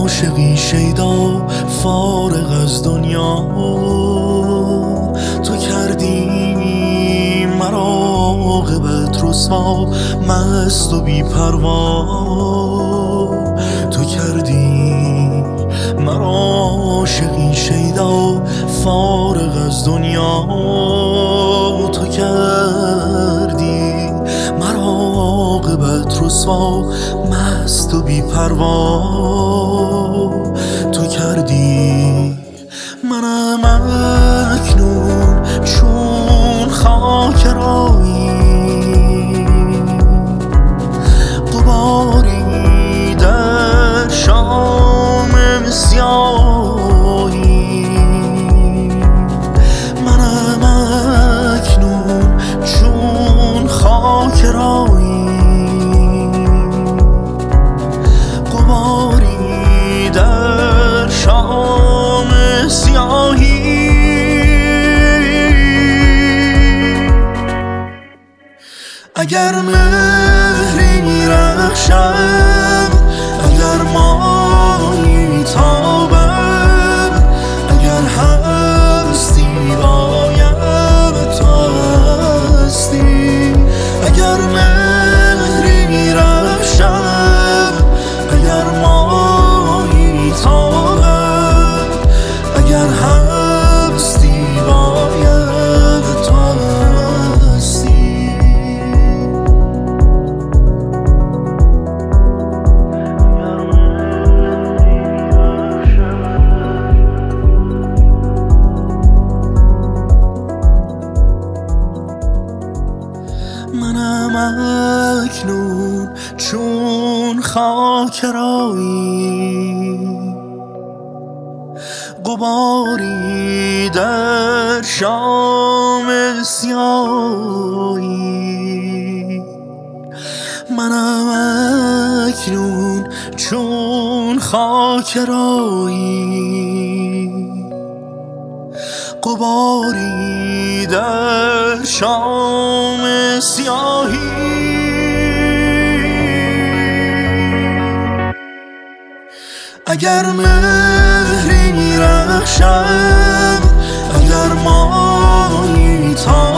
عاشقی شیدا فارغ از دنیا، تو کردی مرا عاقبت رسوا، مست و بی پروا. تو کردی مرا عاشقی شیدا فارغ از دنیا، تو کردی مرا عاقبت رسوا، مست و بی پروا. تو کردی منم اکنون چون خاک رایی، غباری در شام سیاهی. منم اکنون چون خاک رایی، غباری در شام سیاهی. اگر مهری رخشم، اگر مایی تابم، اگر هستی بایم تو هستی. اگر مهری رخشم، اگر مایی تابم، اگر هستی باید تو هستی. منم اکنون چون خاک رایی، غباری در شام سیاهی. منم اکنون چون خاک رایی، غباری در شام سیاهی. اگر مهری رخشم، اگر مایی